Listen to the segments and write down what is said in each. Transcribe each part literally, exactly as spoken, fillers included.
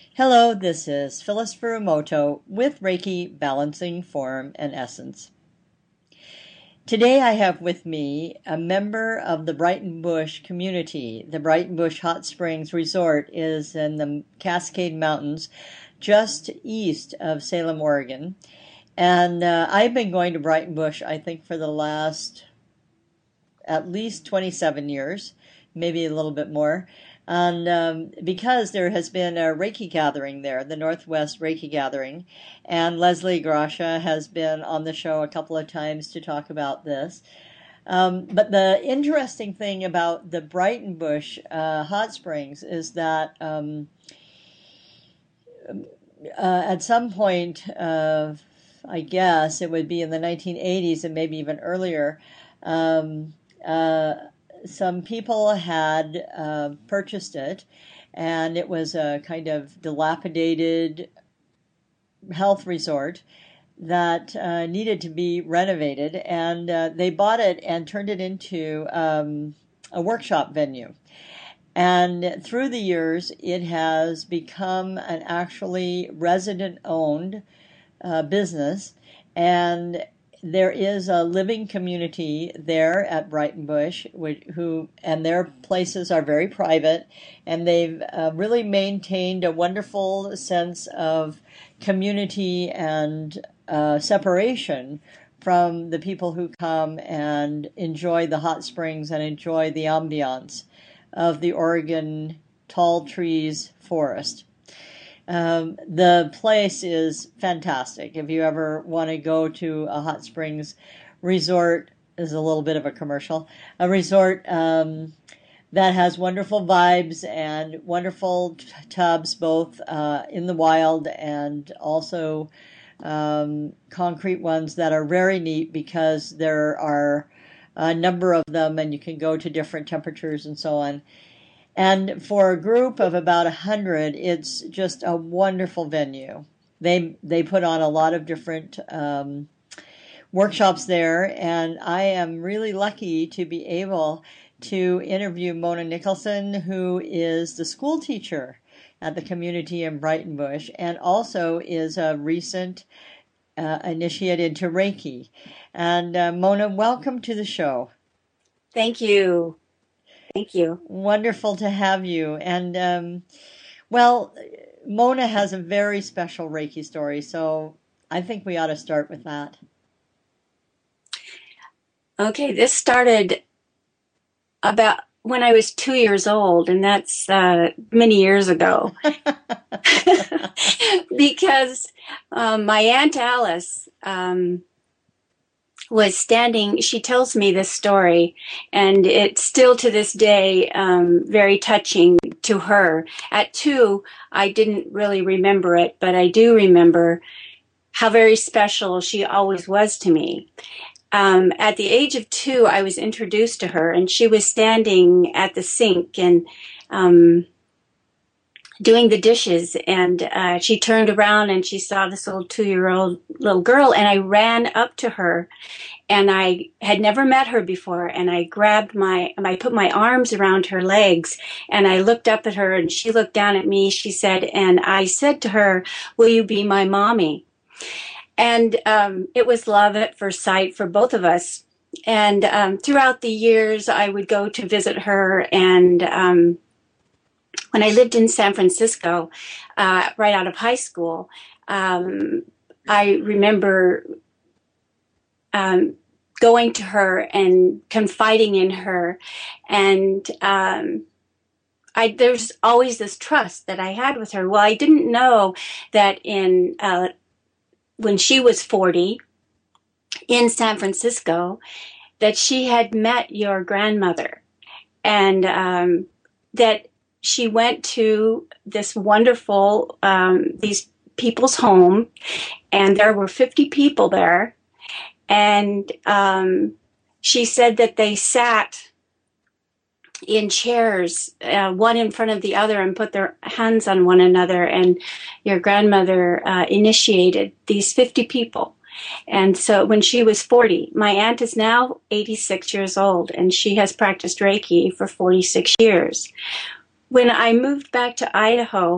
Hello, this is Phyllis Furumoto with Reiki Balancing Form and Essence. Today I have with me a member of the Brighton Bush community. The Brighton Bush Hot Springs Resort is in the Cascade Mountains just east of Salem, Oregon. And uh, I've been going to Brighton Bush, I think, for the last at least twenty-seven years, maybe a little bit more. And um, because there has been a Reiki gathering there, the Northwest Reiki gathering, and Leslie Grasha has been on the show a couple of times to talk about this. Um, but the interesting thing about the Brighton Bush uh, hot springs is that um, uh, at some point, uh, I guess it would be in the nineteen eighties and maybe even earlier, um, uh, some people had uh, purchased it, and it was a kind of dilapidated health resort that uh, needed to be renovated, and uh, they bought it and turned it into um, a workshop venue. And through the years, it has become an actually resident-owned uh, business, and there is a living community there at Brighton Bush, which, who and their places are very private, and they've uh, really maintained a wonderful sense of community and uh, separation from the people who come and enjoy the hot springs and enjoy the ambiance of the Oregon tall trees forest. Um, the place is fantastic. If you ever want to go to a hot springs resort, is a little bit of a commercial, a resort um, that has wonderful vibes and wonderful t- tubs, both uh, in the wild and also um, concrete ones that are very neat because there are a number of them and you can go to different temperatures and so on. And for a group of about a hundred, it's just a wonderful venue. They they put on a lot of different um, workshops there, and I am really lucky to be able to interview Mona Nicholson, who is the school teacher at the community in Brighton Bush, and also is a recent uh, initiate into Reiki. And uh, Mona, welcome to the show. Thank you. Thank you. Wonderful to have you. And um, well, Mona has a very special Reiki story, so I think we ought to start with that. Okay, this started about when I was two years old, and that's uh, many years ago. Because um, my Aunt Alice um, was standing, she tells me this story, and it's still to this day um, very touching to her. At two, I didn't really remember it, but I do remember how very special she always was to me. Um, at the age of two, I was introduced to her, and she was standing at the sink and um, doing the dishes. And uh, she turned around and she saw this little two-year-old little girl, and I ran up to her. And I had never met her before, and I grabbed my, I put my arms around her legs, and I looked up at her, and she looked down at me. She said, and I said to her, "Will you be my mommy?" And um, it was love at first sight for both of us. And um, throughout the years, I would go to visit her. And um, when I lived in San Francisco, uh, right out of high school, um, I remember um, going to her and confiding in her. And um, I, there's always this trust that I had with her. Well, I didn't know that in uh, when she was forty in San Francisco, that she had met your grandmother, and um, that she went to this wonderful, um, these people's home, and there were fifty people there, and um, she said that they sat in chairs, uh, one in front of the other, and put their hands on one another. And your grandmother uh, initiated these fifty people. And so when she was forty, my aunt is now eighty-six years old, and she has practiced Reiki for forty-six years. When I moved back to Idaho,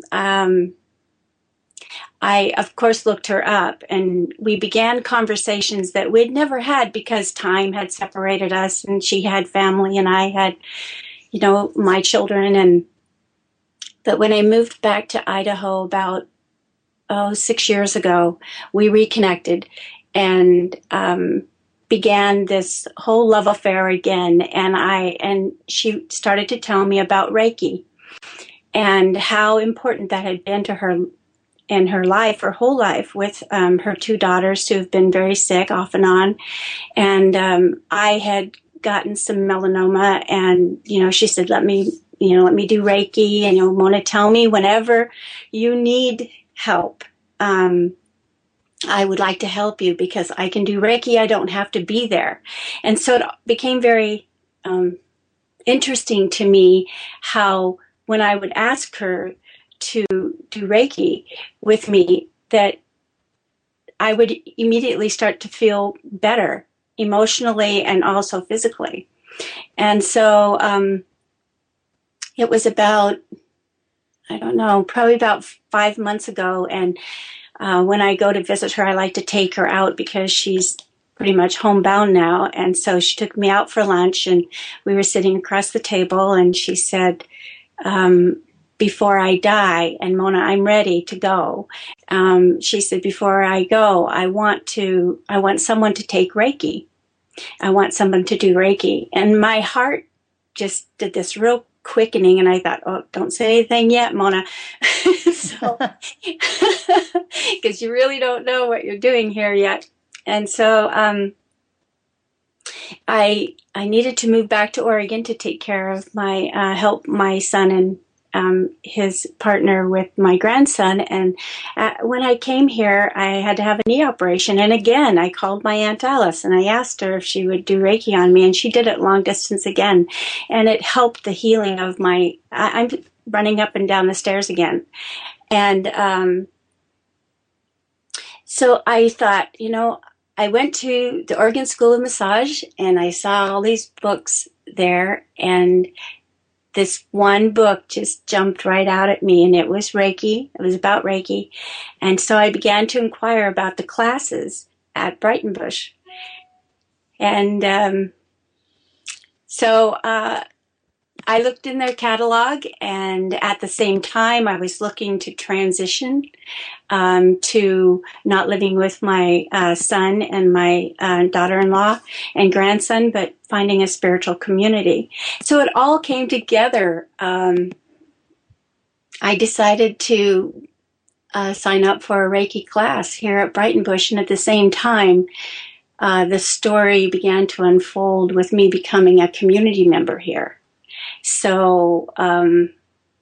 um, I, of course, looked her up, and we began conversations that we'd never had because time had separated us, and she had family, and I had, you know, my children. And but when I moved back to Idaho about oh six years ago, we reconnected and um, began this whole love affair again. And I and she started to tell me about Reiki and how important that had been to her in her life, her whole life, with um, her two daughters who have been very sick off and on. And um, I had gotten some melanoma, and, you know, she said, let me, you know, let me do Reiki, and, you know, Mona, tell me whenever you need help. Um, I would like to help you because I can do Reiki. I don't have to be there. And so it became very um, interesting to me how when I would ask her to do Reiki with me, that I would immediately start to feel better emotionally and also physically. And so um, it was about, I don't know, probably about five months ago. And uh, when I go to visit her, I like to take her out because she's pretty much homebound now. And so she took me out for lunch, and we were sitting across the table, and she said, um, before I die, and Mona, I'm ready to go. Um, she said, before I go, I want to, I want someone to take Reiki. I want someone to do Reiki. And my heart just did this real quickening, and I thought, oh, don't say anything yet, Mona. So, because you really don't know what you're doing here yet. And so, um, I, I needed to move back to Oregon to take care of my, uh, help my son and Um, his partner with my grandson. And uh, when I came here, I had to have a knee operation. And again, I called my Aunt Alice and I asked her if she would do Reiki on me, and she did it long distance again. And it helped the healing of my, I, I'm running up and down the stairs again. And um, so I thought, you know, I went to the Oregon School of Massage, and I saw all these books there, and this one book just jumped right out at me, and it was Reiki. It was about Reiki. And so I began to inquire about the classes at Breitenbush. And um, so uh, I looked in their catalog, and at the same time, I was looking to transition um, to not living with my uh, son and my uh, daughter-in-law and grandson, but finding a spiritual community. So it all came together. Um, I decided to uh, sign up for a Reiki class here at Breitenbush, and at the same time, uh, the story began to unfold with me becoming a community member here. So um,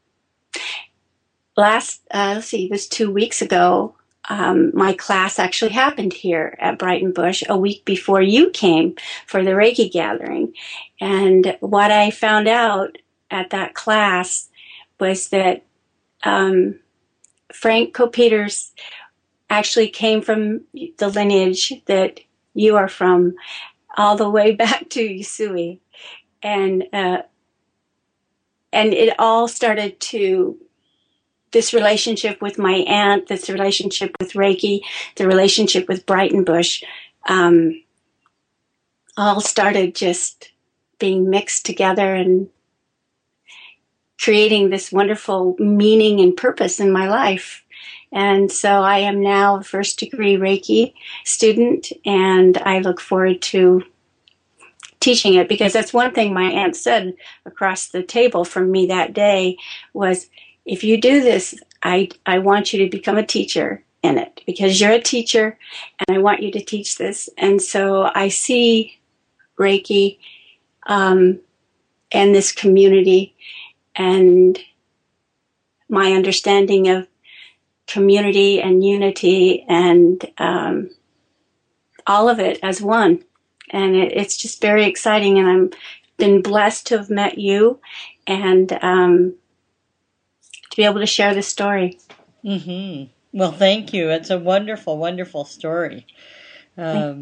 last, uh, let's see, it was two weeks ago, um, my class actually happened here at Breitenbush a week before you came for the Reiki gathering. And what I found out at that class was that um, Frank Kopeters actually came from the lineage that you are from, all the way back to Usui. And uh, and it all started to, this relationship with my aunt, this relationship with Reiki, the relationship with Breitenbush, um, all started just being mixed together and creating this wonderful meaning and purpose in my life. And so I am now a first degree Reiki student, and I look forward to teaching it, because that's one thing my aunt said across the table from me that day was, if you do this, I, I want you to become a teacher in it, because you're a teacher and I want you to teach this. And so I see Reiki um, and this community and my understanding of community and unity and um, all of it as one. And it, it's just very exciting, and I'm been blessed to have met you and um, to be able to share this story. Mm-hmm. Well, thank you. It's a wonderful, wonderful story. Um,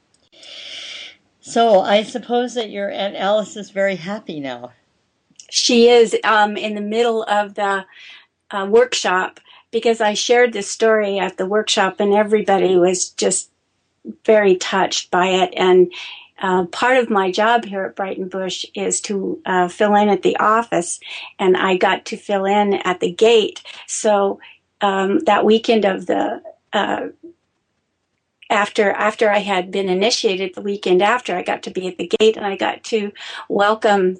so I suppose that your Aunt Alice is very happy now. She is um, in the middle of the uh, workshop, because I shared this story at the workshop, and everybody was just very touched by it. And uh, part of my job here at Brighton Bush is to uh, fill in at the office, and I got to fill in at the gate. So um, that weekend of the uh, after after I had been initiated, the weekend after, I got to be at the gate, and I got to welcome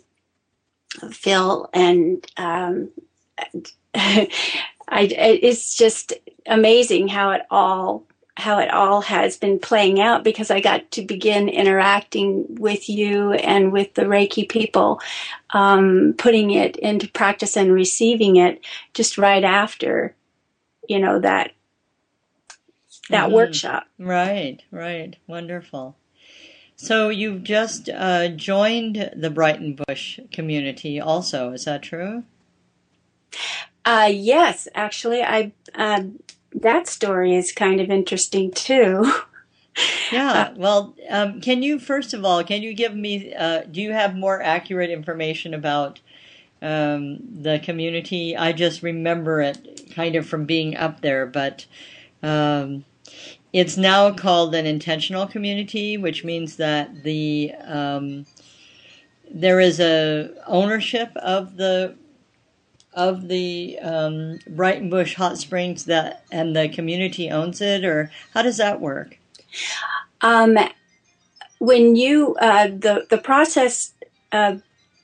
Phil, and um, I, it's just amazing how it all how it all has been playing out, because I got to begin interacting with you and with the Reiki people, um, putting it into practice and receiving it just right after, you know, that that Mm-hmm. workshop. Right, right. Wonderful. So you've just uh, joined the Brighton Bush community also, is that true? Uh, yes, actually, I uh, that story is kind of interesting too. Yeah, well, um, can you, first of all, can you give me, uh, do you have more accurate information about um, the community? I just remember it kind of from being up there, but um, it's now called an intentional community, which means that the um, there is a ownership of the of the um, Brighton Bush Hot Springs, that and the community owns it, or how does that work? Um, when you uh, the the process uh,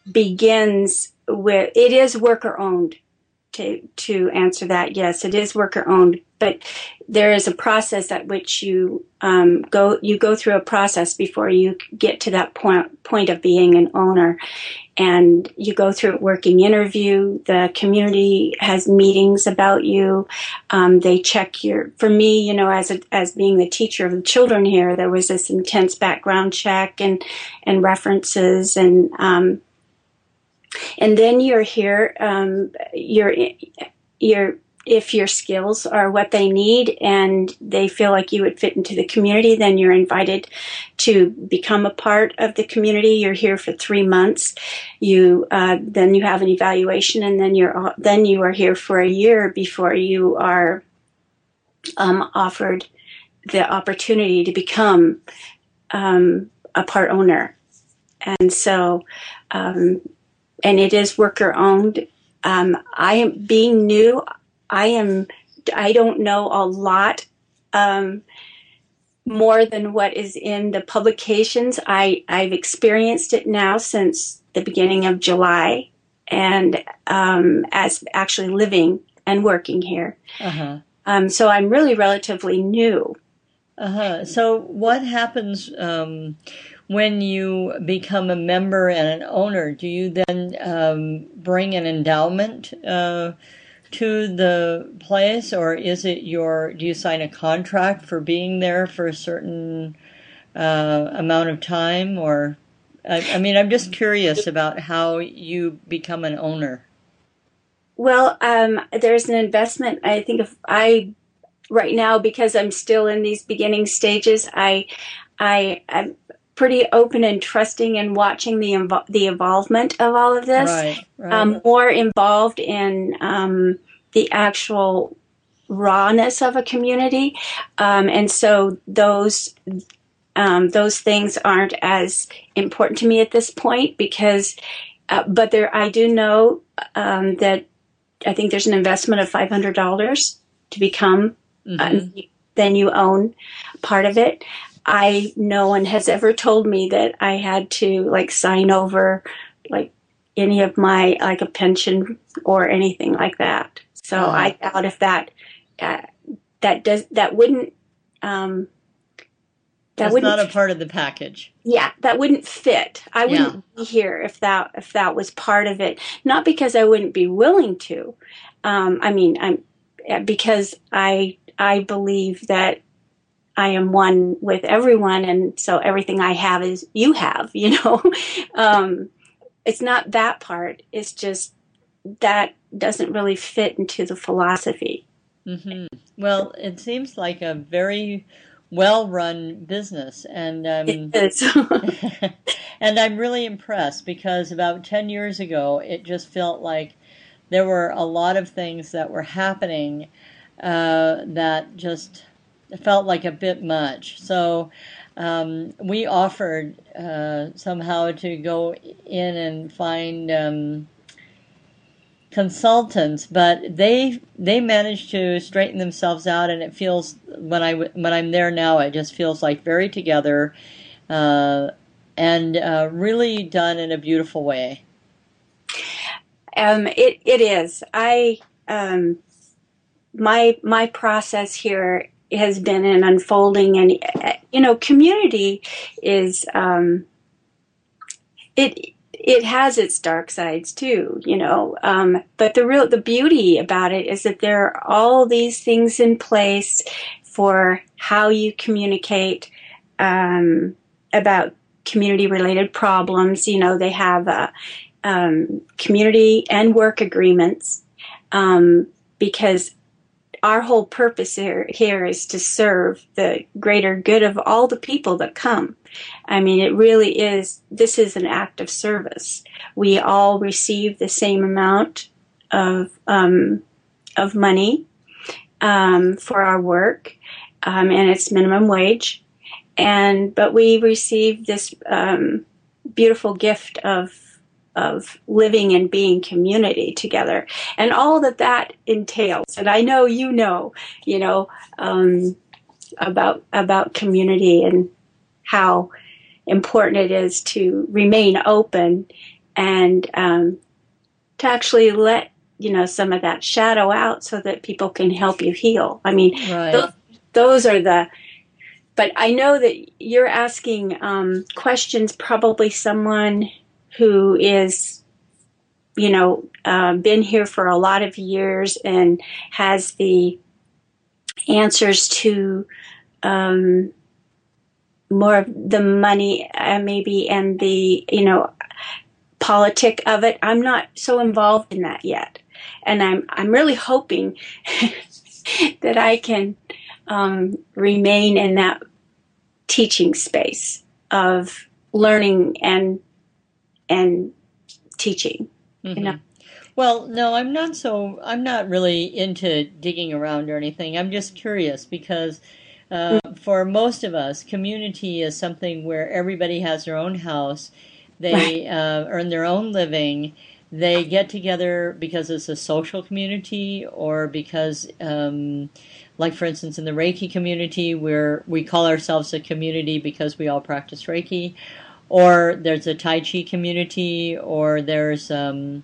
begins with, it is worker owned. To to answer that, yes, it is worker owned, but there is a process at which you um, go you go through a process before you get to that point point of being an owner. And you go through a working interview. The community has meetings about you. Um, they check your, for me, you know, as a, as being the teacher of the children here, there was this intense background check and, and references, and, um, and then you're here, um, you're, you're, if your skills are what they need and they feel like you would fit into the community, then you're invited to become a part of the community. You're here for three months. You uh, then you have an evaluation, and then you're then you are here for a year before you are um, offered the opportunity to become um, a part owner. And so, um, and it is worker owned. Um, I am being new. I am, I don't know a lot um, more than what is in the publications. I, I've experienced it now since the beginning of July, and um, as actually living and working here. Uh-huh. Um, so I'm really relatively new. Uh-huh. So what happens um, when you become a member and an owner? Do you then um, bring an endowment uh to the place, or is it your, do you sign a contract for being there for a certain uh, amount of time? Or, I, I mean, I'm just curious about how you become an owner. Well, um, there's an investment. I think if I, right now, because I'm still in these beginning stages, I, I, I'm pretty open and trusting and watching the invo- the involvement of all of this. Right, right. Um, more involved in um, the actual rawness of a community, um, and so those um, those things aren't as important to me at this point, because. Uh, but there, I do know um, that I think there's an investment of five hundred dollars to become. Mm-hmm. Uh, then you own part of it. I no one has ever told me that I had to like sign over like any of my like a pension or anything like that. So uh-huh. I doubt if that uh, that does that wouldn't um, that That's wouldn't not a part of the package. Yeah, that wouldn't fit. I wouldn't yeah. be here if that if that was part of it. Not because I wouldn't be willing to. Um, I mean, I'm because I I believe that I am one with everyone, and so everything I have is you have, you know. um, it's not that part. It's just that doesn't really fit into the philosophy. Mm-hmm. Well, it seems like a very well-run business, and um, it is. and I'm really impressed, because about ten years ago, it just felt like there were a lot of things that were happening uh, that just felt like a bit much. So um, we offered uh, somehow to go in and find um, consultants, but they they managed to straighten themselves out, and it feels when I when I'm there now, it just feels like very together uh, and uh, really done in a beautiful way. Um, it it is. I um, my my process here has been an unfolding, and you know, community is um, it it has its dark sides too, you know. Um, but the real the beauty about it is that there are all these things in place for how you communicate um, about community related problems. You know, they have uh, um, community and work agreements um, because our whole purpose here, here is to serve the greater good of all the people that come. I mean, it really is, this is an act of service. We all receive the same amount of um, of money um, for our work, um, and it's minimum wage. And but we receive this um, beautiful gift of of living and being community together, and all that that entails. And I know you know, you know, um, about about community and how important it is to remain open and um, to actually let, you know, some of that shadow out so that people can help you heal. I mean, right. those, those are the, but I know that you're asking um, questions, probably someone who is, you know, uh, been here for a lot of years and has the answers to um, more of the money, uh, maybe, and the, you know, politic of it. I'm not so involved in that yet, and I'm I'm really hoping that I can um, remain in that teaching space of learning and and teaching. Mm-hmm. You know. Well, no, I'm not so. I'm not really into digging around or anything. I'm just curious because. Uh, for most of us, community is something where everybody has their own house. They uh, earn their own living. They get together because it's a social community, or because, um, like for instance, in the Reiki community, where we call ourselves a community because we all practice Reiki, or there's a Tai Chi community, or there's um,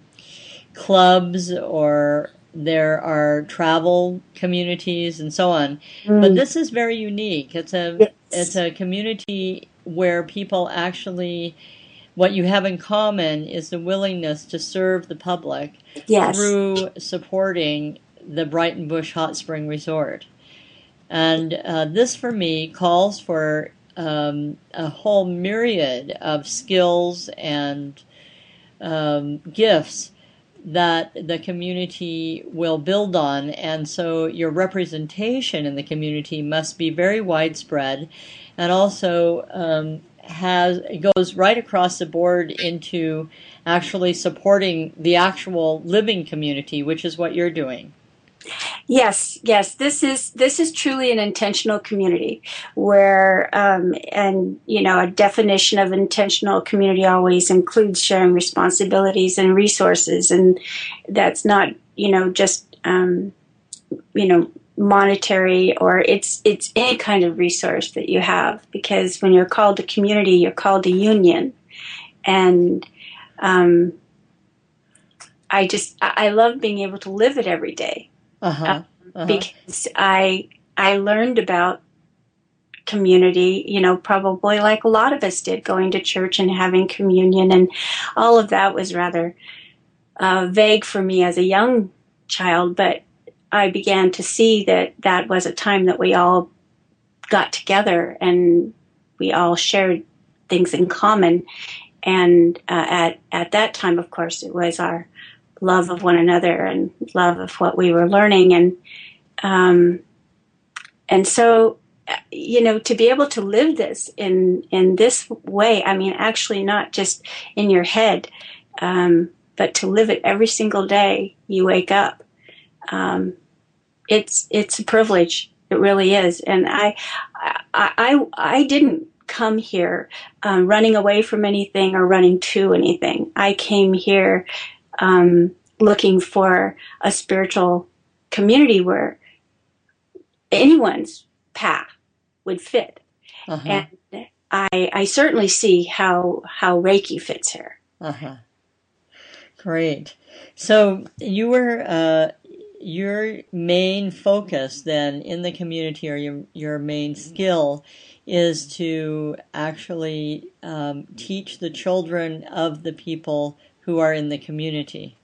clubs, or there are travel communities and so on. Mm. But this is very unique. It's a yes. It's a community where people actually, what you have in common is the willingness to serve the public yes. through supporting the Brighton Bush Hot Spring Resort. And uh, this, for me, calls for um, a whole myriad of skills and um, gifts that the community will build on, and so your representation in the community must be very widespread, and also um, has it goes right across the board into actually supporting the actual living community, which is what you're doing. Yes, yes. This is this is truly an intentional community where, um, and you know, a definition of intentional community always includes sharing responsibilities and resources, and that's not, you know, just um, you know, monetary, or it's it's any kind of resource that you have, because when you're called to community, you're called to union, and um, I just I love being able to live it every day. Uh-huh. Uh-huh. Because I I learned about community, you know, probably like a lot of us did, going to church and having communion, and all of that was rather uh, vague for me as a young child, but I began to see that that was a time that we all got together and we all shared things in common, and uh, at at that time, of course, it was our love of one another and love of what we were learning. And um, and so, you know, to be able to live this in, in this way, I mean, actually not just in your head, um, but to live it every single day you wake up. Um, it's it's a privilege. It really is. And I I I, I didn't come here um, running away from anything or running to anything. I came here um, looking for a spiritual community where anyone's path would fit. Uh-huh. And I, I certainly see how how Reiki fits here. Uh-huh. Great. So you were uh, your main focus then in the community, or your your main skill, is to actually um, teach the children of the people who are in the community.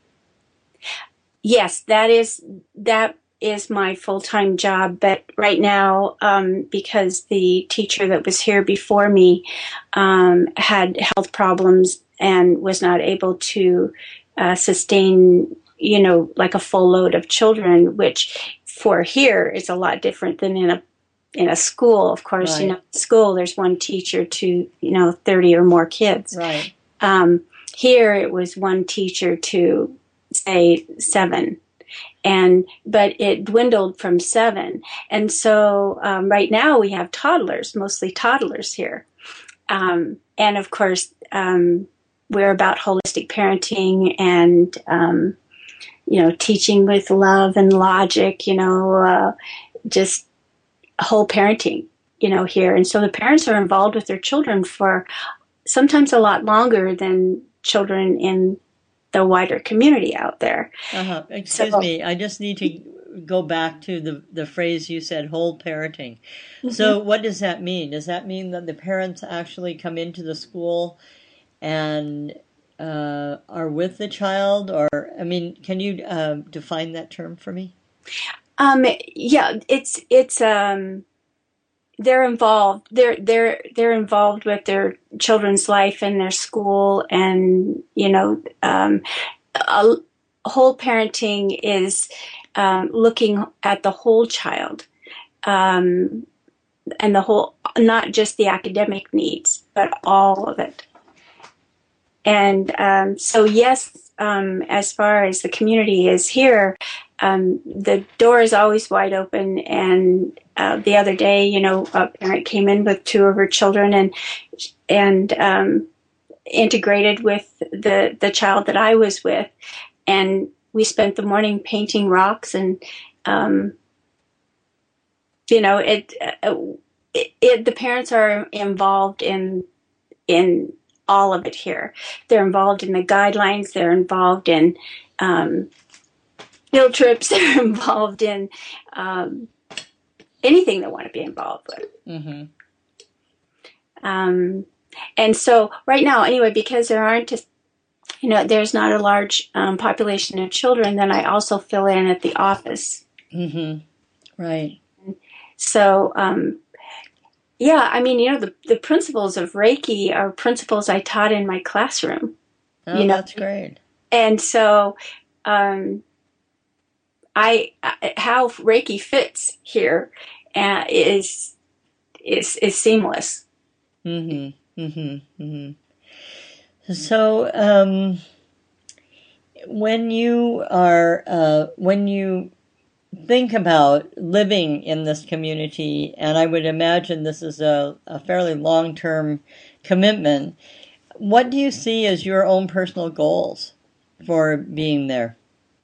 Yes, that is that is my full-time job. But right now, um, because the teacher that was here before me um, had health problems and was not able to uh, sustain, you know, like a full load of children, which for here is a lot different than in a in a school. Of course, right. You know, school there's one teacher to, you know, thirty or more kids. Right. Um, here it was one teacher to say seven. And but it dwindled from seven, and so um, right now we have toddlers, mostly toddlers here, um, and of course um, we're about holistic parenting and um, you know, teaching with love and logic, you know, uh, just whole parenting, you know, here, and so the parents are involved with their children for sometimes a lot longer than children in the wider community out there. Uh-huh. Excuse so, me, I just need to go back to the, the phrase you said, whole parenting. Mm-hmm. So what does that mean? Does that mean that the parents actually come into the school and uh, are with the child? Or, I mean, can you uh, define that term for me? Um, yeah, it's, it's, um, they're involved. They're they're they're involved with their children's life and their school, and you know, um, a, whole parenting is um, looking at the whole child, um, and the whole, not just the academic needs, but all of it. And um, so, yes, um, as far as the community is here, um, the door is always wide open. And uh, the other day, you know, a parent came in with two of her children and and um, integrated with the the child that I was with, and we spent the morning painting rocks. And um, you know, it, uh, it, it the parents are involved in in. all of it here. They're involved in the guidelines. They're involved in um, field trips. They're involved in um, anything they want to be involved with. Mm-hmm. Um, and so right now, anyway, because there aren't, a, you know, there's not a large um, population of children, then I also fill in at the office. Mm-hmm. Right. So, um, yeah, I mean, you know, the, the principles of Reiki are principles I taught in my classroom. Oh, you know? That's great. And so, um, I, I how Reiki fits here uh, is is is seamless. Mm-hmm. Mm-hmm. Mm-hmm. So, um, when you are uh, when you think about living in this community, and I would imagine this is a, a fairly long-term commitment, what do you see as your own personal goals for being there?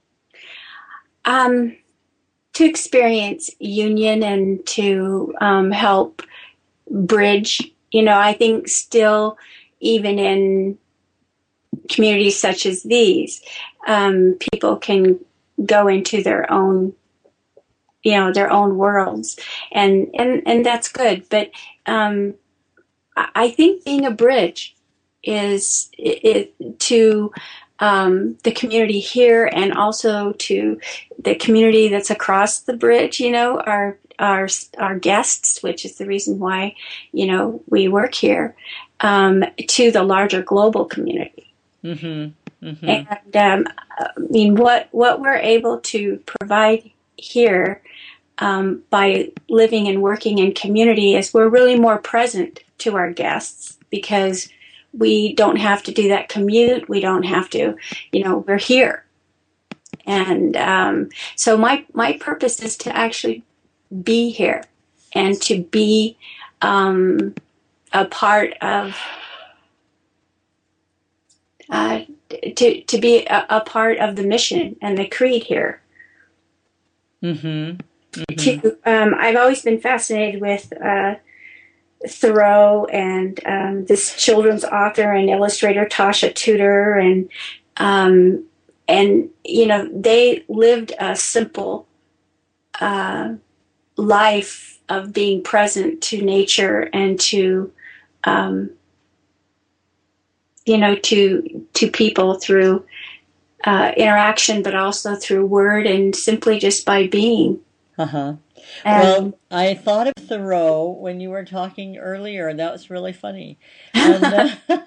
Um, to experience union and to um, help bridge, you know, I think still, even in communities such as these, um, people can go into their own you know, their own worlds. And, and, and that's good. But, um, I think being a bridge is it, it to, um, the community here, and also to the community that's across the bridge, you know, our, our, our guests, which is the reason why, you know, we work here, um, to the larger global community. Mm-hmm. Mm-hmm. And, um, I mean, what, what we're able to provide here um, by living and working in community is we're really more present to our guests, because we don't have to do that commute. We don't have to, you know, we're here. And um, so my my purpose is to actually be here and to be um, a part of uh, to to be a, a part of the mission and the creed here. Mm-hmm. Mm-hmm. To, um, I've always been fascinated with uh, Thoreau and um, this children's author and illustrator Tasha Tudor, and um, and you know they lived a simple uh, life of being present to nature and to um, you know to to people through uh, interaction, but also through word and simply just by being. Uh-huh. Well, I thought of Thoreau when you were talking earlier, and that was really funny. And, uh,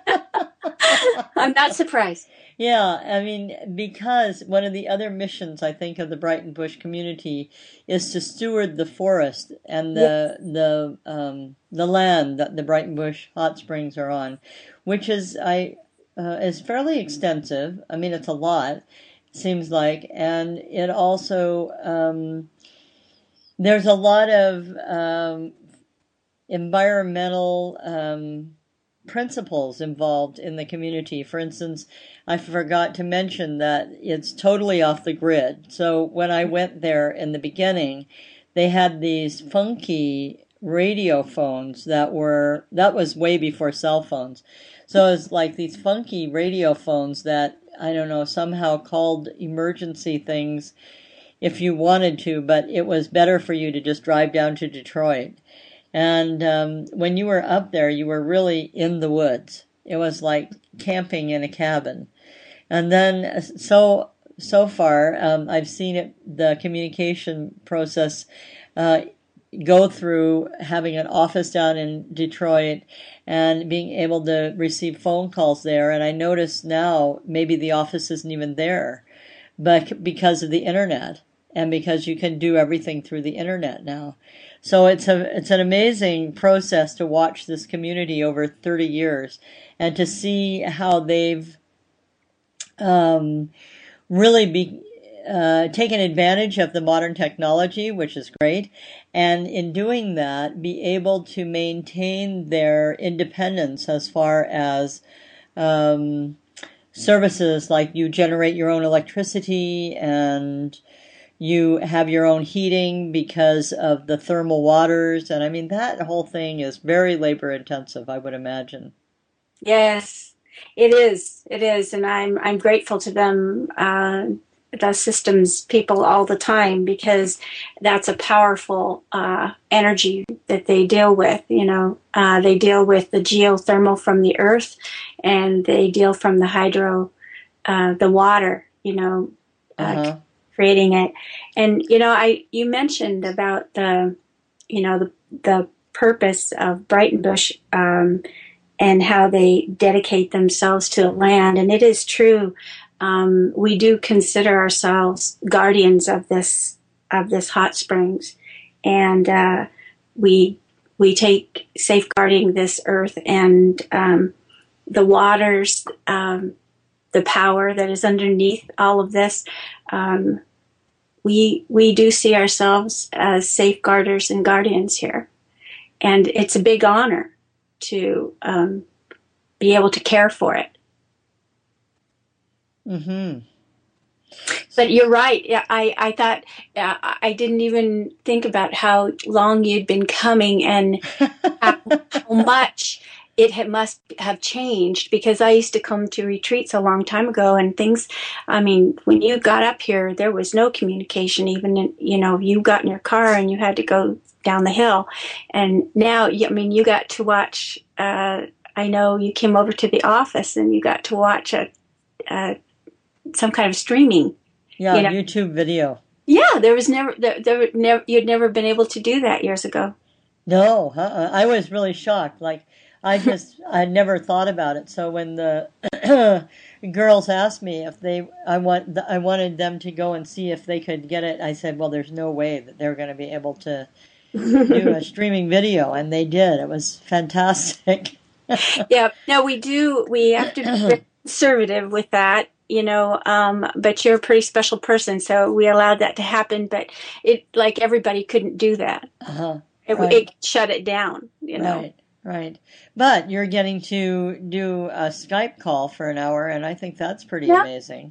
I'm not surprised. Yeah, I mean, because one of the other missions, I think, of the Brighton Bush community is to steward the forest and the yes. the um, the land that the Brighton Bush hot springs are on, which is I uh, is fairly extensive. I mean, it's a lot, seems like, and it also um, there's a lot of um, environmental um, principles involved in the community. For instance, I forgot to mention that it's totally off the grid. So when I went there in the beginning, they had these funky radio phones that were, that was way before cell phones. So it's like these funky radio phones that, I don't know, somehow called emergency things if you wanted to, but it was better for you to just drive down to Detroit. And um, when you were up there, you were really in the woods. It was like camping in a cabin. And then so so far, um, I've seen it, the communication process uh, go through having an office down in Detroit and being able to receive phone calls there. And I notice now maybe the office isn't even there, but because of the internet and because you can do everything through the internet now. So it's a it's an amazing process to watch this community over thirty years and to see how they've um, really be uh, taken advantage of the modern technology, which is great, and in doing that, be able to maintain their independence as far as um, services like you generate your own electricity and you have your own heating because of the thermal waters. And I mean, that whole thing is very labor intensive, I would imagine. Yes, it is. It is. And I'm, I'm grateful to them, uh, the systems people all the time, because that's a powerful uh, energy that they deal with. You know, uh, they deal with the geothermal from the earth and they deal from the hydro, uh, the water, you know, uh, uh-huh. creating it. And, you know, I, you mentioned about the, you know, the, the purpose of Brighton Bush, um, and how they dedicate themselves to the land. And it is true. Um, we do consider ourselves guardians of this, of this hot springs. And, uh, we, we take safeguarding this earth and, um, the waters, um, the power that is underneath all of this. Um, We we do see ourselves as safeguarders and guardians here, and it's a big honor to um, be able to care for it. Mm-hmm. But you're right. Yeah, I I thought uh, I didn't even think about how long you'd been coming and how, how much it had, must have changed, because I used to come to retreats a long time ago and things, I mean, when you got up here, there was no communication. Even, in, you know, you got in your car and you had to go down the hill. And now, I mean, you got to watch, uh, I know you came over to the office and you got to watch a, a some kind of streaming. Yeah, you know? YouTube video. Yeah, there was never, there, there never, you'd never been able to do that years ago. No, uh-uh. I was really shocked. Like, I just, I never thought about it. So when the girls asked me if they, I want, I wanted them to go and see if they could get it, I said, well, there's no way that they're going to be able to do a streaming video. And they did. It was fantastic. Yeah. No, we do, we have to be conservative with that. you know, um, but you're a pretty special person, so we allowed that to happen. But it, like everybody, couldn't do that. Uh-huh. It, Right. it shut it down, you know. Right. Right. But you're getting to do a Skype call for an hour, and I think that's pretty Yeah, amazing.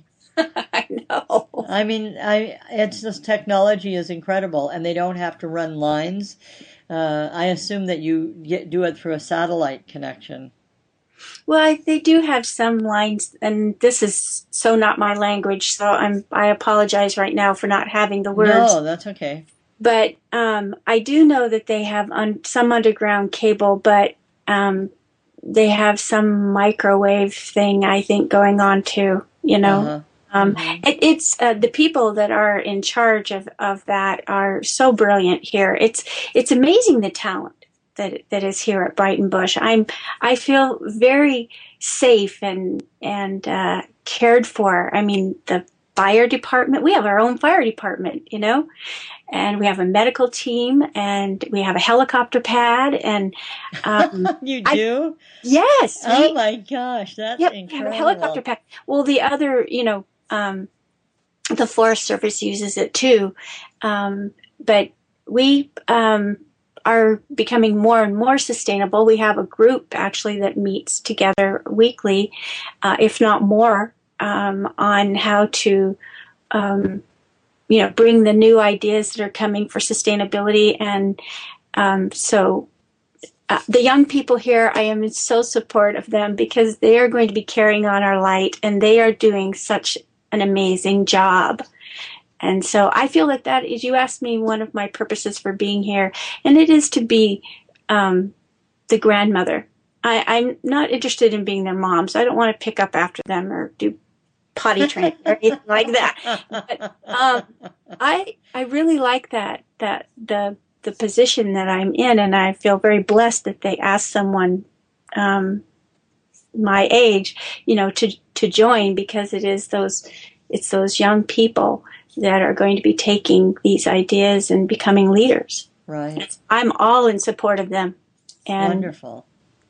I know. I mean, I it's just technology is incredible, and they don't have to run lines. Uh, I assume that you get, do it through a satellite connection. Well, I, they do have some lines, and this is so not my language, so I'm I apologize right now for not having the words. No, that's okay. But um, I do know that they have un- some underground cable, but um, they have some microwave thing, I think, going on too. You know, Uh-huh. um, hmm it, it's uh, the people that are in charge of, of that are so brilliant here. It's it's amazing the talent that that is here at Brighton Bush. I'm I feel very safe and and uh, cared for. I mean, the fire department. We have our own fire department. You know. And we have a medical team, and we have a helicopter pad, and um, You I do? yes, Oh we my gosh, that's yep we have a helicopter incredible. pad. Well, the other, you know, um, the Forest Service uses it too, um, but we um, are becoming more and more sustainable. We have a group actually that meets together weekly, uh, if not more, um, on how to. Um, you know, bring the new ideas that are coming for sustainability. And um, so uh, the young people here, I am in so support of them because they are going to be carrying on our light, and they are doing such an amazing job. And so I feel that that is, you asked me one of my purposes for being here, and it is to be um, the grandmother. I, I'm not interested in being their mom, so I don't want to pick up after them or do potty training or anything like that. But um, I I really like that that the the position that I'm in, and I feel very blessed that they asked someone um, my age, you know, to to join, because it is those it's those young people that are going to be taking these ideas and becoming leaders. Right. It's, I'm all in support of them. And Wonderful.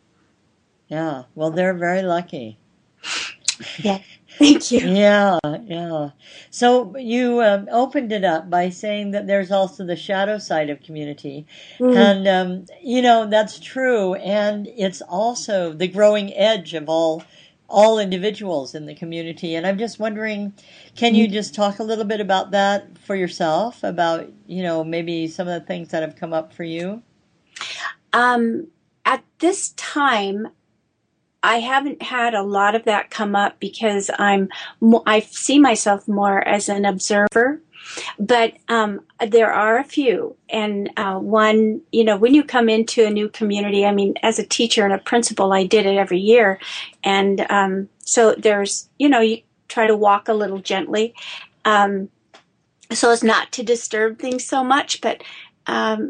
Yeah. Well, they're very lucky. yeah, thank you. Yeah, yeah. So you um, opened it up by saying that there's also the shadow side of community. Mm. And, um, you know, that's true. And it's also the growing edge of all all individuals in the community. And I'm just wondering, can you just talk a little bit about that for yourself, about, you know, maybe some of the things that have come up for you? Um, at this time, I haven't had a lot of that come up because I'm I see myself more as an observer, but um, there are a few. And uh, one, you know, when you come into a new community, I mean, as a teacher and a principal, I did it every year, and um, so there's, you know, you try to walk a little gently, um, so as not to disturb things so much. But um,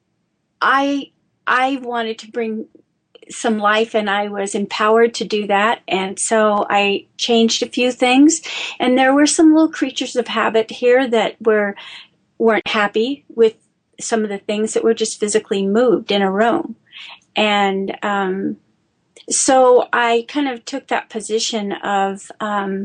I I wanted to bring some life, and I was empowered to do that. And so I changed a few things, and there were some little creatures of habit here that were weren't happy with some of the things that were just physically moved in a room. And um, so I kind of took that position of um,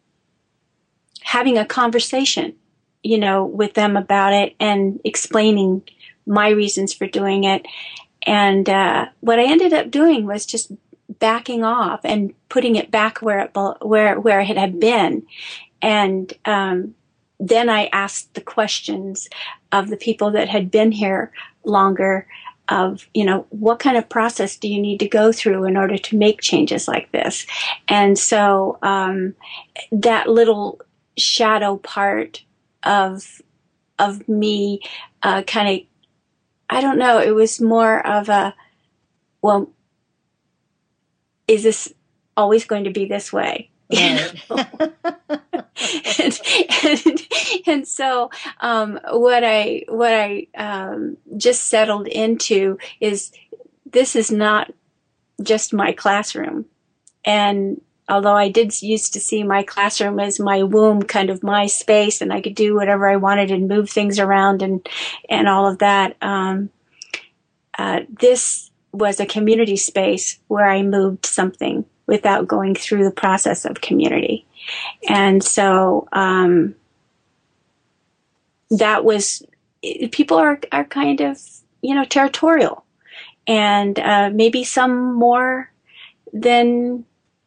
having a conversation, you know, with them about it and explaining my reasons for doing it. And uh, what I ended up doing was just backing off and putting it back where it where where it had been. And um, then I asked the questions of the people that had been here longer of, you know, what kind of process do you need to go through in order to make changes like this? And so um, that little shadow part of of me uh, kind of, I don't know, it was more of a, well, is this always going to be this way? Right. and, and, and so um, what I what I um, just settled into is this is not just my classroom. And although I did used to see my classroom as my womb, kind of my space, and I could do whatever I wanted and move things around and and all of that, um, uh, this was a community space where I moved something without going through the process of community. And so um, that was, people are, are kind of, you know, territorial, and uh, maybe some more than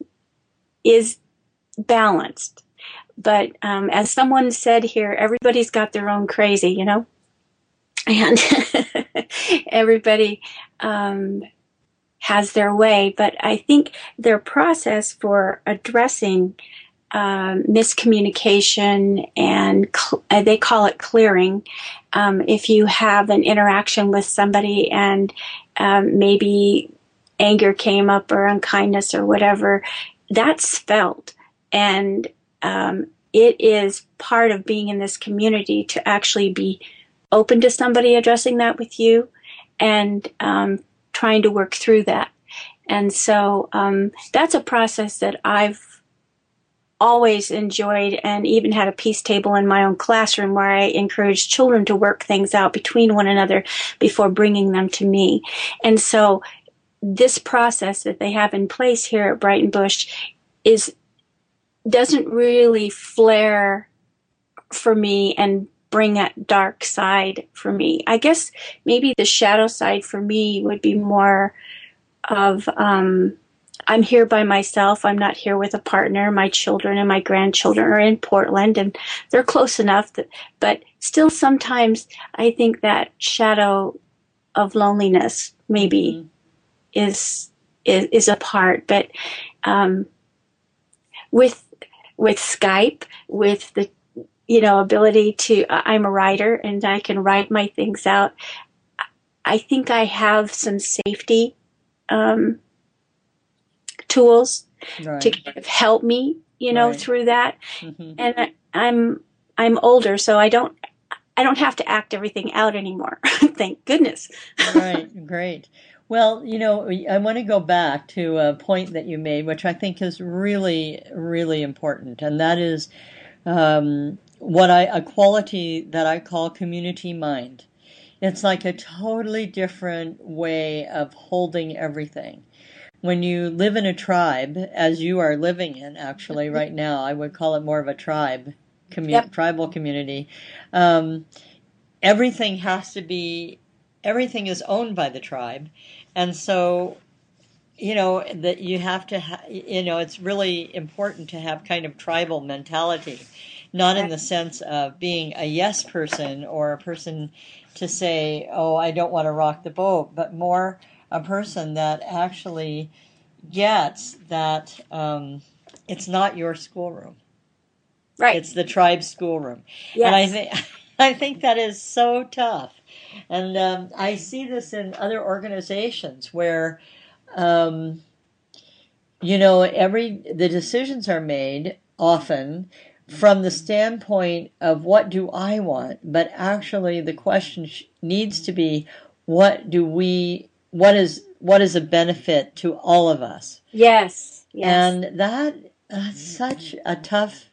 is balanced. But um, as someone said here, everybody's got their own crazy, you know, and everybody um, has their way. But I think their process for addressing um, miscommunication, and cl- they call it clearing. Um, if you have an interaction with somebody and um, maybe anger came up or unkindness or whatever, that's felt. And um, it is part of being in this community to actually be open to somebody addressing that with you and um, trying to work through that. And so um, that's a process that I've always enjoyed, and even had a peace table in my own classroom where I encouraged children to work things out between one another before bringing them to me. And so this process that they have in place here at Brighton Bush is doesn't really flare for me and bring that dark side for me. I guess maybe the shadow side for me would be more of um, I'm here by myself. I'm not here with a partner. My children and my grandchildren are in Portland, and they're close enough that, but still sometimes I think that shadow of loneliness maybe mm-hmm. is, is is a part. But um, with with Skype, with the you know ability to, I'm a writer and I can write my things out. I think I have some safety um, tools right. to kind of help me, you know, right. through that. Mm-hmm. And I, I'm I'm older, so I don't I don't have to act everything out anymore. Thank goodness. Right, great. Well, you know, I want to go back to a point that you made, which I think is really, really important, and that is um, what I a quality that I call community mind. It's like a totally different way of holding everything. When you live in a tribe, as you are living in actually right now, I would call it more of a tribe, commu- yep. tribal community. Um, everything has to be, everything is owned by the tribe. And so, you know, that you have to, ha- you know, it's really important to have kind of tribal mentality, not in the sense of being a yes person or a person to say, oh, I don't want to rock the boat, but more a person that actually gets that um, it's not your schoolroom. Right. It's the tribe's schoolroom. Yes. And I think I think that is so tough. And um, I see this in other organizations where, um, you know, every the decisions are made often from the standpoint of what do I want, but actually the question needs to be what do we what is what is a benefit to all of us? Yes, yes. And that that's such a tough,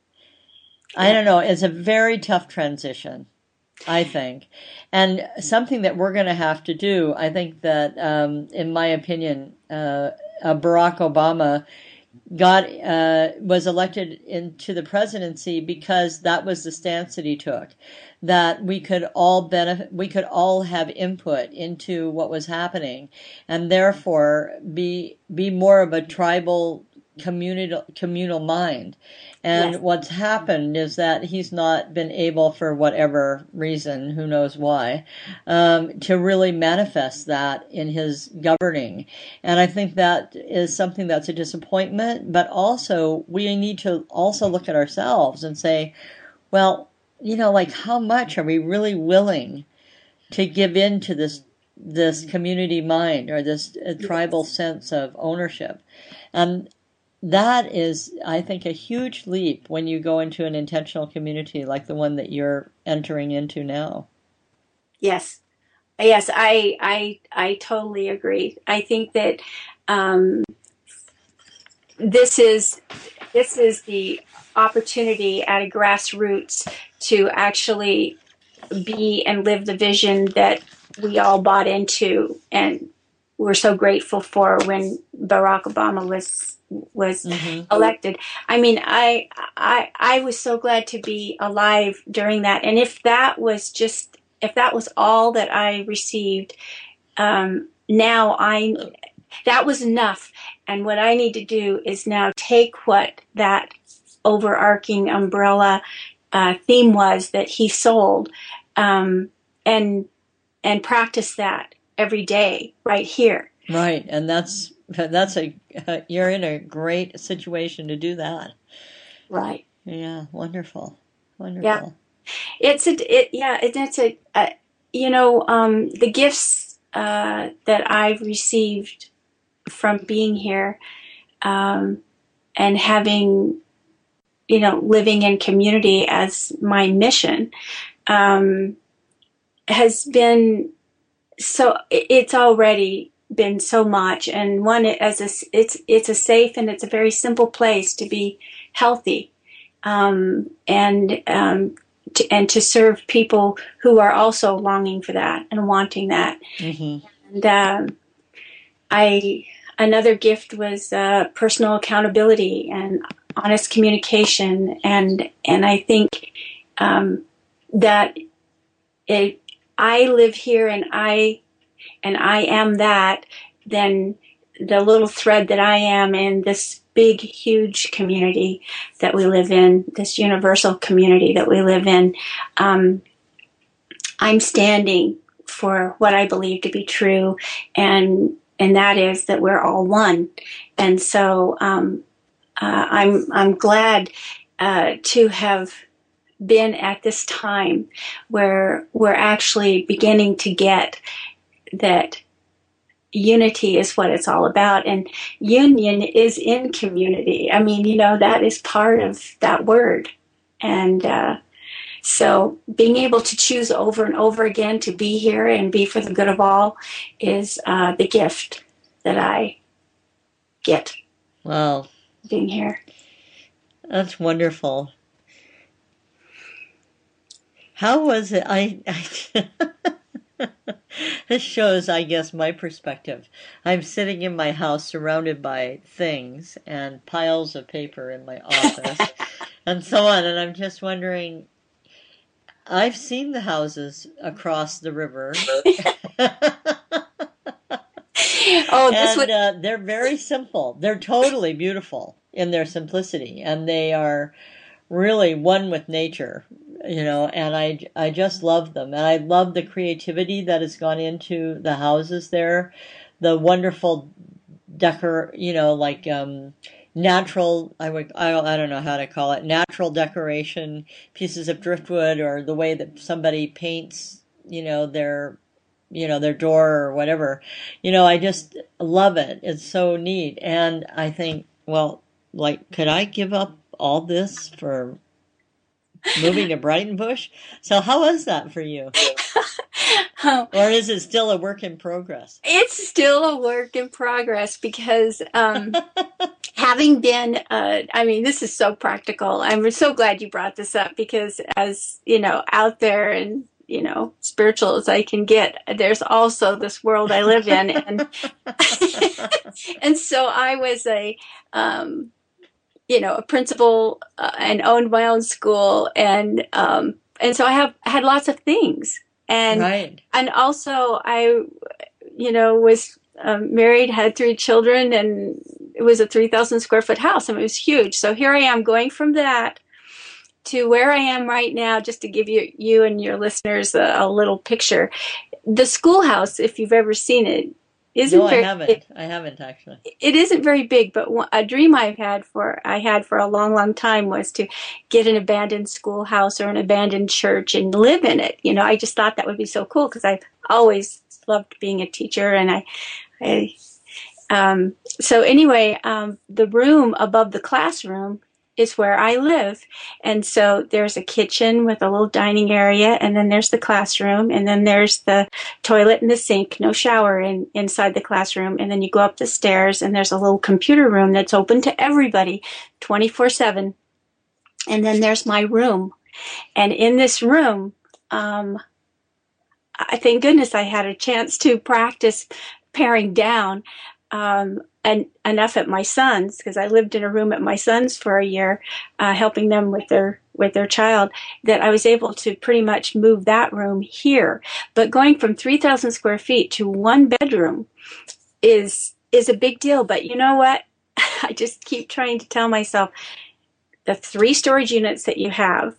I don't know, it's a very tough transition, I think. And something that we're going to have to do, I think that, um, in my opinion, uh, uh, Barack Obama got uh, was elected into the presidency because that was the stance that he took, that we could all benefit, we could all have input into what was happening, and therefore be be more of a tribal communal communal mind. And yes. What's happened is that he's not been able, for whatever reason, who knows why, um, to really manifest that in his governing. And I think that is something that's a disappointment, but also we need to also look at ourselves and say, well, you know, like how much are we really willing to give in to this this community mind or this uh, tribal sense of ownership? And that is, I think, a huge leap when you go into an intentional community like the one that you're entering into now. Yes, yes, I, I, I totally agree. I think that um, this is this is the opportunity at a grassroots to actually be and live the vision that we all bought into and we're so grateful for when Barack Obama was was Mm-hmm. elected. I mean, I, I, I was so glad to be alive during that. And if that was just, if that was all that I received, um, now I, that was enough. And what I need to do is now take what that overarching umbrella uh, theme was that he sold, um, and and practice that every day right here. Right, and that's that's a you're in a great situation to do that. Right. Yeah, wonderful, wonderful. Yeah, it's a it yeah it, it's a, a you know um, the gifts uh, that I've received from being here, um, and having, you know, living in community as my mission, um, has been so, it's already been so much. And one, as a, it's, it's a safe and it's a very simple place to be healthy, um, and, um, to, and to serve people who are also longing for that and wanting that. Mm-hmm. And, um, I, another gift was, uh, personal accountability and honest communication. And, and I think, um, that it, I live here and I, and I am that, then the little thread that I am in this big, huge community that we live in, this universal community that we live in, um, I'm standing for what I believe to be true, and and that is that we're all one. And so um, uh, I'm I'm glad uh, to have been at this time where we're actually beginning to get that unity is what it's all about, and union is in community. I mean, you know, that is part of that word. And uh, so being able to choose over and over again to be here and be for the good of all is uh, the gift that I get. Wow. Being here. That's wonderful. How was it? I, I This shows, I guess, my perspective. I'm sitting in my house surrounded by things and piles of paper in my office and so on, and I'm just wondering, I've seen the houses across the river. Oh, this and would... uh, they're very simple. They're totally beautiful in their simplicity, and they are really one with nature, you know, and I, I just love them. And I love the creativity that has gone into the houses there, the wonderful decor, you know, like um, natural, I would, I, I don't know how to call it, natural decoration, pieces of driftwood, or the way that somebody paints, you know, their, you know, their door or whatever. You know, I just love it. It's so neat. And I think, well, like, could I give up all this for moving to Brighton Bush? So how was that for you? Oh, or is it still a work in progress? It's still a work in progress because um, having been, uh, I mean, this is so practical. I'm so glad you brought this up because as, you know, out there and, you know, spiritual as I can get, there's also this world I live in. And, and so I was a, um, you know, a principal uh, and owned my own school. And, um, and so I have had lots of things. And, right. and also I, you know, was um, married, had three children, and it was a three thousand square foot house. I mean, it was huge. So here I am going from that to where I am right now, just to give you, you and your listeners a, a little picture. The schoolhouse, if you've ever seen it, isn't no, very I haven't. big. I haven't actually. It isn't very big, but a dream I've had for I had for a long, long time was to get an abandoned schoolhouse or an abandoned church and live in it. You know, I just thought that would be so cool because I've always loved being a teacher, and I, I um, so anyway, um, the room above the classroom is where I live. And so there's a kitchen with a little dining area, and then there's the classroom, and then there's the toilet and the sink, no shower in, inside the classroom. And then you go up the stairs, and there's a little computer room that's open to everybody twenty-four seven. And then there's my room. And in this room, um, I thank goodness I had a chance to practice paring down. um, and enough at my son's, because I lived in a room at my son's for a year, uh, helping them with their with their child, that I was able to pretty much move that room here. But going from three thousand square feet to one bedroom is is a big deal. But you know what? I just keep trying to tell myself, the three storage units that you have.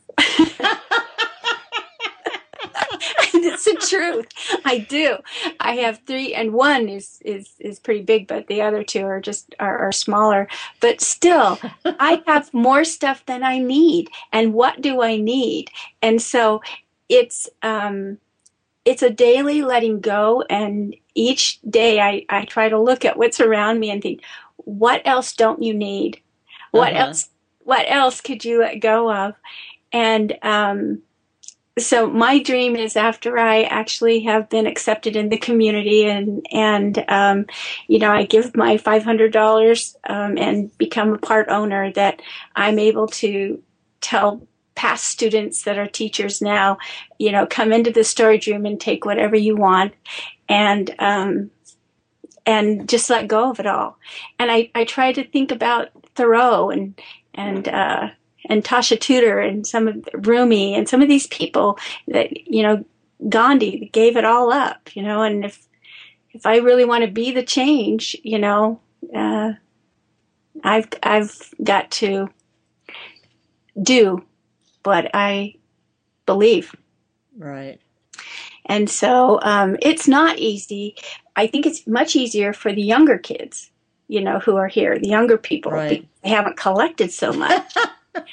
It's the truth. I do. I have three, and one is, is, is pretty big, but the other two are just are, are smaller. But still, I have more stuff than I need. And what do I need? And so it's um, it's a daily letting go. And each day I, I try to look at what's around me and think, what else don't you need? What uh-huh. else? What else could you let go of? And um, so my dream is, after I actually have been accepted in the community and, and um, you know, I give my five hundred dollars um, and become a part owner, that I'm able to tell past students that are teachers now, you know, come into the storage room and take whatever you want, and um, and just let go of it all. And I, I try to think about Thoreau and and uh, and Tasha Tudor and some of Rumi and some of these people that, you know, Gandhi gave it all up, you know, and if if I really want to be the change, you know, uh, I've I've got to do what I believe. Right. And so um, it's not easy. I think it's much easier for the younger kids, you know, who are here, the younger people. Right. They haven't collected so much. But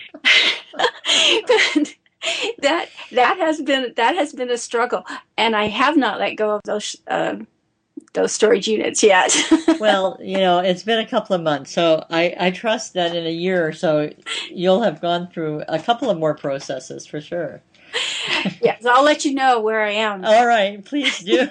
that that has been that has been a struggle, and I have not let go of those uh, those storage units yet. Well, you know, it's been a couple of months, so I, I trust that in a year or so you'll have gone through a couple of more processes for sure. Yes, I'll let you know where I am. All right, please do.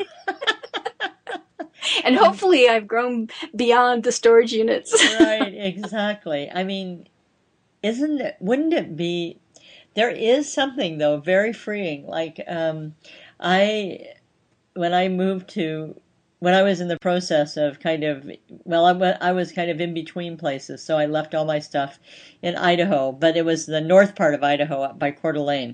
And hopefully I've grown beyond the storage units. Right, exactly. I mean, isn't it, wouldn't it be, there is something, though, very freeing. Like, um, I, when I moved to, when I was in the process of kind of, well, I, wa- I was kind of in between places, so I left all my stuff in Idaho, but it was the north part of Idaho up by Coeur d'Alene.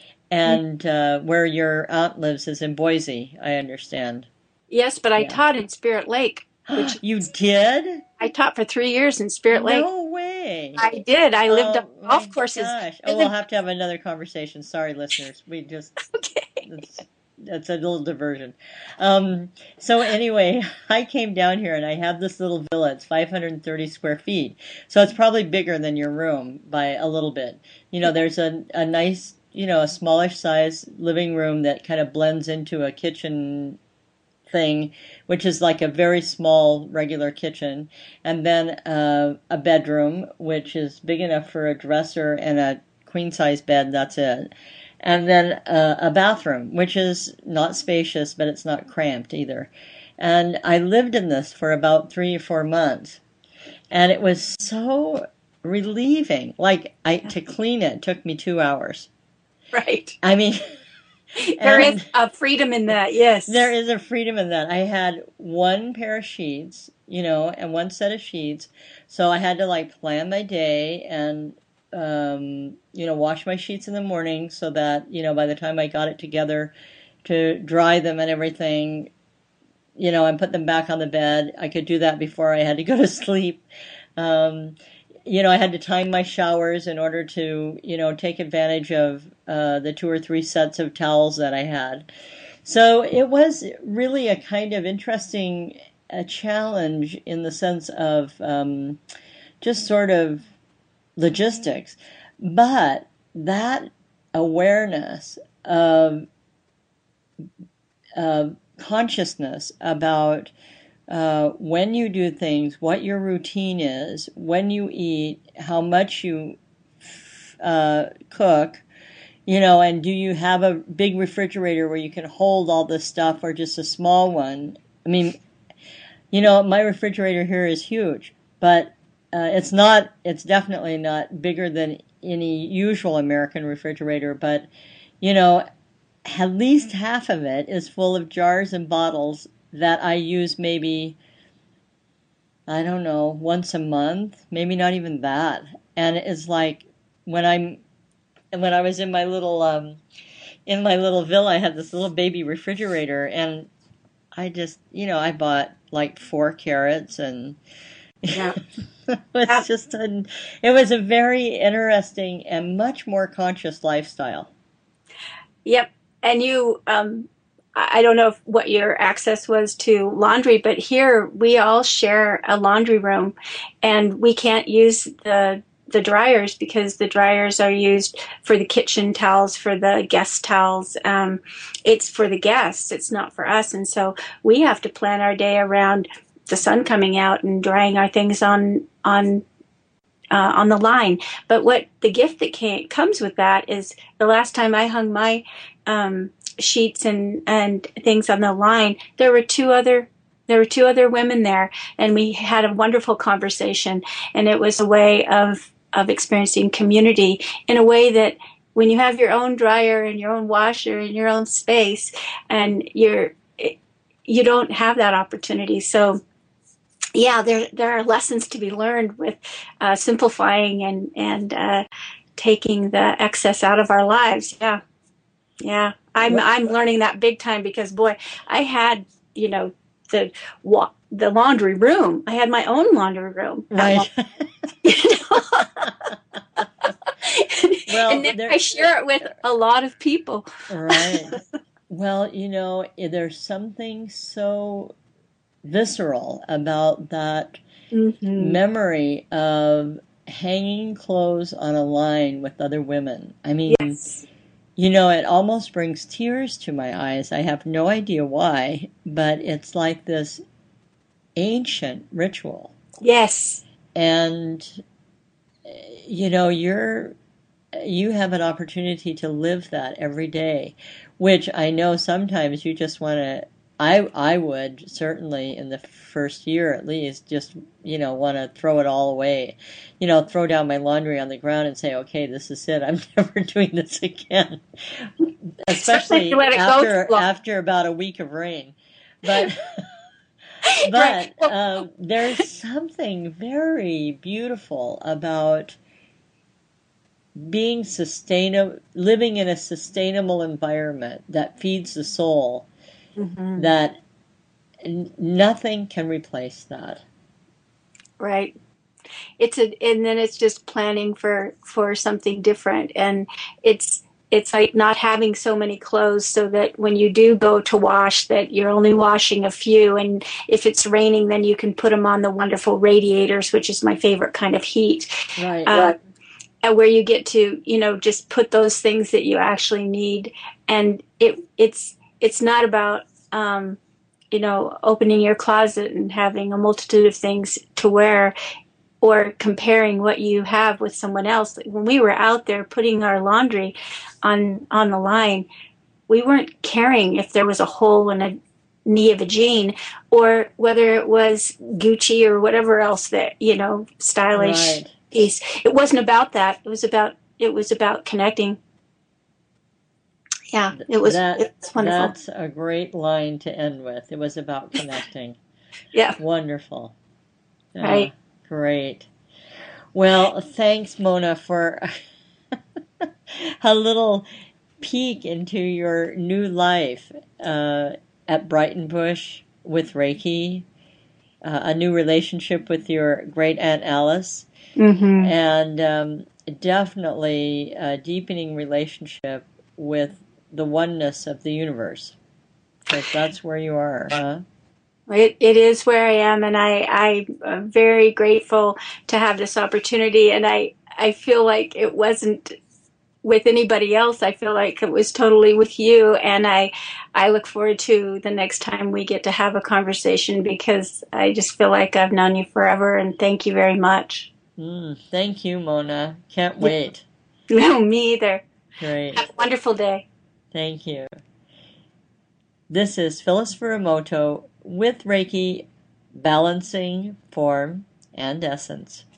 And uh, where your aunt lives is in Boise, I understand. Yes, but I Yeah. taught in Spirit Lake. Which You did? I taught for three years in Spirit Lake. No way. I did. I lived Oh, on golf my courses. Gosh. Oh, we'll have to have another conversation. Sorry, listeners. We just, Okay. it's, it's a little diversion. Um, so anyway, I came down here and I have this little villa. It's five hundred thirty square feet. So it's probably bigger than your room by a little bit. You know, there's a, a nice, you know, a smallish size living room that kind of blends into a kitchen thing, which is like a very small regular kitchen, and then uh, a bedroom, which is big enough for a dresser and a queen size bed. That's it. And then uh, a bathroom, which is not spacious, but it's not cramped either. And I lived in this for about three or four months, and it was so relieving. Like, I to clean it took me two hours. Right. I mean. There is a freedom in that, yes. There is a freedom in that. I had one pair of sheets, you know, and one set of sheets. So I had to, like, plan my day and, um, you know, wash my sheets in the morning so that, you know, by the time I got it together to dry them and everything, you know, and put them back on the bed, I could do that before I had to go to sleep. Um, you know, I had to time my showers in order to, you know, take advantage of uh, the two or three sets of towels that I had. So it was really a kind of interesting a challenge in the sense of um, just sort of logistics. But that awareness of uh, consciousness about Uh, when you do things, what your routine is, when you eat, how much you uh, cook, you know, and do you have a big refrigerator where you can hold all this stuff or just a small one? I mean, you know, my refrigerator here is huge, but uh, it's not, it's definitely not bigger than any usual American refrigerator, but, you know, at least half of it is full of jars and bottles that I use maybe I don't know, once a month, maybe not even that. And it's like when I'm when I was in my little um in my little villa, I had this little baby refrigerator, and I just, you know, I bought like four carrots, and Yeah. it Yeah. was just a, it was a very interesting and much more conscious lifestyle. Yep. And you, um, I I don't know if, what your access was to laundry, but here we all share a laundry room, and we can't use the the dryers because the dryers are used for the kitchen towels, for the guest towels. Um, it's for the guests. It's not for us, and so we have to plan our day around the sun coming out and drying our things on on uh, on the line. But what the gift that came, comes with that is the last time I hung my um, sheets and, and things on the line, there were two other there were two other women there, and we had a wonderful conversation. And it was a way of of experiencing community in a way that when you have your own dryer and your own washer and your own space, and you're you don't have that opportunity. So yeah, there there are lessons to be learned with uh, simplifying and and uh, taking the excess out of our lives. Yeah, yeah, I'm What? I'm learning that big time because boy, I had you know the wa- the laundry room. I had my own laundry room at one. Right. You know? And Well, now I there, share it with a lot of people. right. Well, you know, there's something so visceral about that Hmm. memory of hanging clothes on a line with other women. I mean, Yes, you know, it almost brings tears to my eyes. I have no idea why, but it's like this ancient ritual. yes, And, you know, you're you have an opportunity to live that every day, which I know sometimes you just want to. I I would certainly in the first year at least just you know want to throw it all away, you know, throw down my laundry on the ground and say, okay, this is it. I'm never doing this again. sometimes you Especially let it go too after long. after about a week of rain, but. Right. But Well, um, there's something very beautiful about being sustainable, living in a sustainable environment that feeds the soul, mhm, that n- nothing can replace that. right. It's a and then it's just planning for for something different, and it's it's like not having so many clothes so that when you do go to wash that you're only washing a few, and if it's raining then you can put them on the wonderful radiators, which is my favorite kind of heat. Right. uh, and where you get to you know just put those things that you actually need, and it it's it's not about um, you know opening your closet and having a multitude of things to wear or comparing what you have with someone else. When we were out there putting our laundry on on the line, we weren't caring if there was a hole in a knee of a jean or whether it was Gucci or whatever else that, you know, stylish Right. piece. It wasn't about that. It was about it was about connecting. Yeah, Th- it was That it was wonderful. that's a great line to end with. It was about connecting. Yeah, Wonderful. Uh, right. great. Well, thanks, Mona, for a little peek into your new life uh, at Brighton Bush with Reiki, uh, a new relationship with your great Aunt Alice, Mhm. and um, definitely a deepening relationship with the oneness of the universe, because that's where you are, huh? It, it is where I am, and I, I'm very grateful to have this opportunity. And I, I feel like it wasn't with anybody else. I feel like it was totally with you. And I, I look forward to the next time we get to have a conversation because I just feel like I've known you forever. And thank you very much. Mm, thank you, Mona. Can't wait. No, me either. Great. Have a wonderful day. Thank you. This is Phyllis Furamoto with Reiki, balancing form and essence.